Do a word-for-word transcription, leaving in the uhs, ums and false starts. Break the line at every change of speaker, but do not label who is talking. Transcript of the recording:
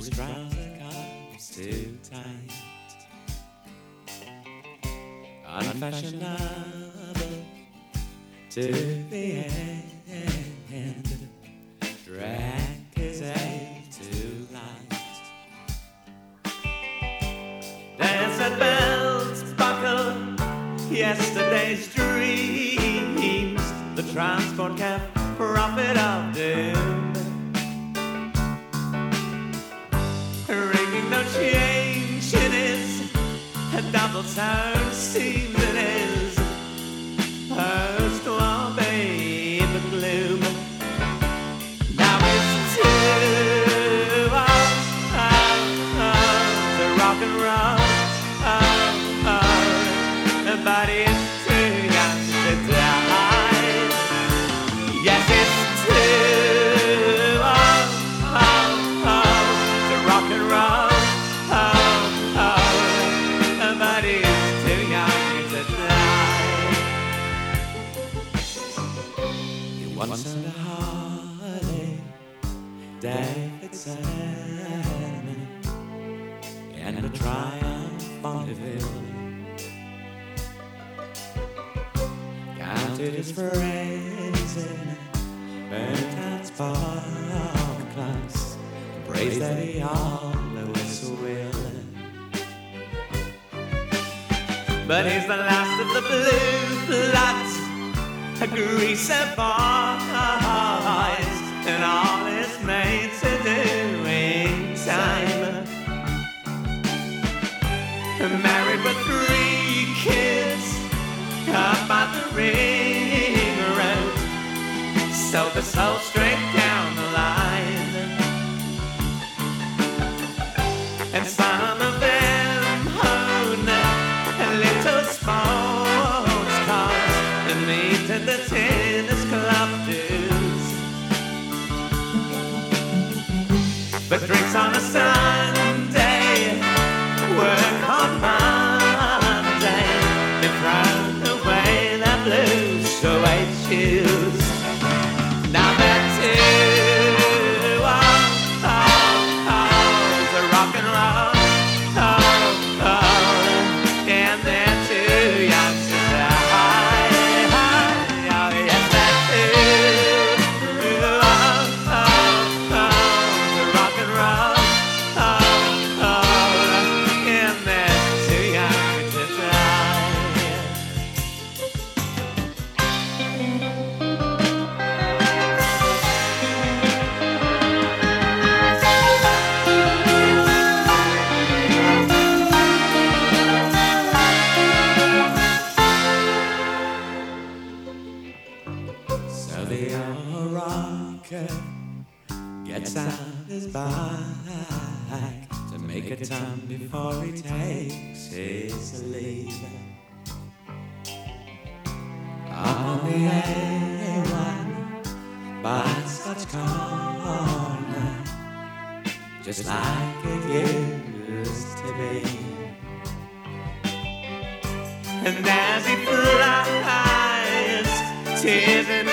his trouser cuffs too tight. Unfashionable to the end, drank his ale too light. Desert bells buckle yesterday's dreams, the transport cab prophet of doom, ringing no change in his double sound seems in his post war babe gloom. Now it's too old, oh, oh, to rock and roll, oh, oh, but it's too young to die. Yes, it's too old, oh, oh, to rock and roll, oh, oh, but it's too young to die. You once owned a Harley Davidson and a Triumph Bonneville. Counted his friends in burnt out sparklers, praised that he always will. But he's the last of the blue bloods, a greaser boys, and all his mates are doing time. Married with three kids, up on the ring road, sold the soul straight down the line. And some of them own little sports cars and meet at the tennis club dues, but drinks on a Sunday, work on Monday, they throw away the blues, so I choose. Now that's it, oh, oh, oh, the rock and roll, oh, oh, and they're too young to die. Oh, yes, that's it, oh, oh, oh, the rock and roll, oh, oh, and they're too young to die. So the old rocker gets out his bike to make a turn before he takes his leave. Up on the A one by Scotch Corner, just like it used to be. And as he flies, tears in